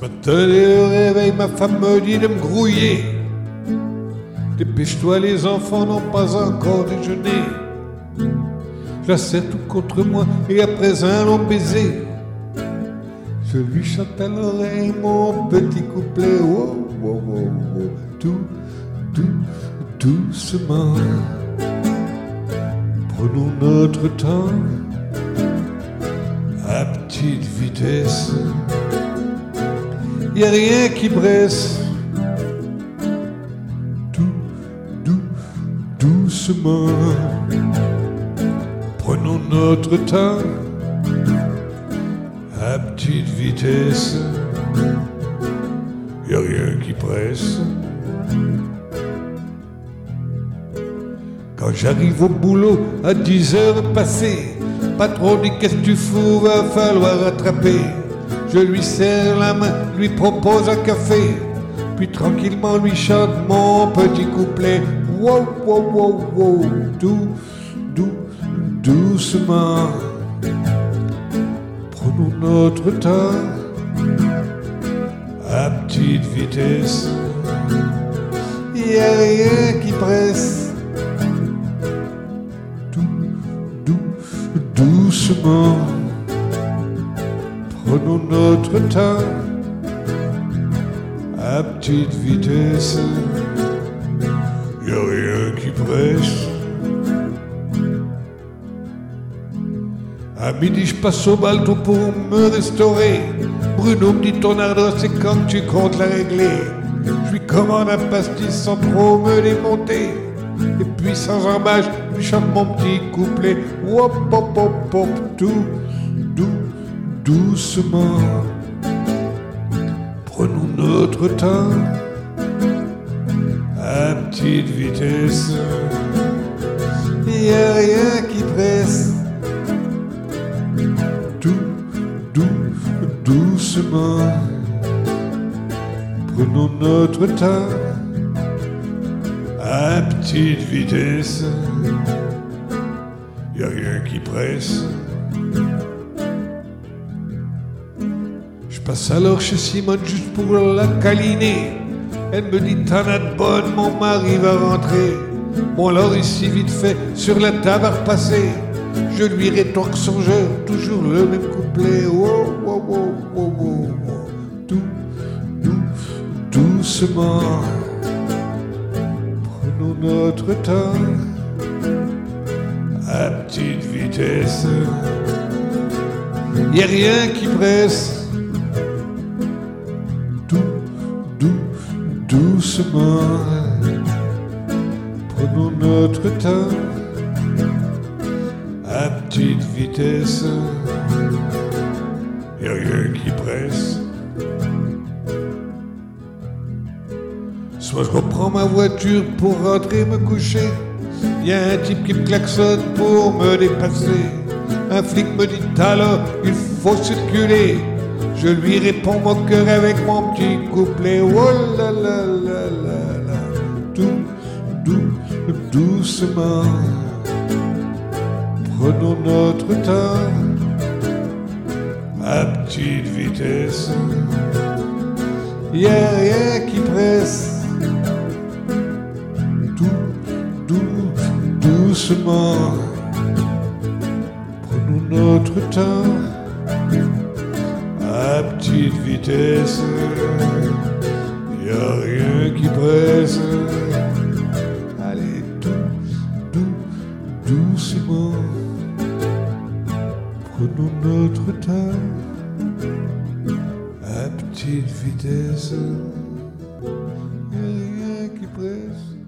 matin, au réveil, ma femme me dit de me grouiller. Dépêche-toi, les enfants n'ont pas encore déjeuné. Je la serre tout contre moi et après un long baiser, je lui chante à l'oreille mon petit couplet. Oh, oh, oh, oh, tout, doucement. Prenons notre temps à petite vitesse. Y a rien qui presse. Doucement. Prenons notre temps à petite vitesse. Y a rien qui presse. Quand j'arrive au boulot à 10 heures passées, patron dit qu'est-ce que tu fous, va falloir rattraper. Je lui serre la main, lui propose un café, puis tranquillement lui chante mon petit couplet. Wow, wow, wow, wow, doucement. Prenons notre temps à petite vitesse. Y a rien qui presse. Doucement. Prenons notre temps à petite vitesse. Y a rien qui presse. À midi, je passe au balto pour me restaurer. Bruno me dit ton ardeur, c'est quand tu comptes la régler. Je lui commande un pastis sans trop me démonter. Et puis sans embâche, je lui chante mon petit couplet. Hop, hop, hop, hop, doucement. Prenons notre temps à petite vitesse. Y a rien qui presse. Doucement. Prenons notre temps à petite vitesse. Y a rien qui presse. Je passe alors chez Simone juste pour la câliner. Elle me dit t'en as de bonne, mon mari va rentrer. Bon alors ici vite fait sur la table à repasser. Je lui rétorque songeur, toujours le même couplet. Oh, oh, oh, oh, oh, oh. Doucement. Prenons notre temps à petite vitesse. Y a rien qui presse. Doucement. Prenons notre temps à petite vitesse. Y a rien qui presse. Soit je reprends ma voiture pour rentrer me coucher. Y a un type qui me klaxonne pour me dépasser. Un flic me dit alors il faut circuler. Je lui réponds mon cœur avec mon petit couplet. Oh là là là là là. Doucement. Prenons notre temps à petite vitesse. Y a rien qui presse. Doucement. Prenons notre temps à petite vitesse. Y a rien qui presse. Allez, doucement. Prenons notre temps à petite vitesse. Y a rien qui presse.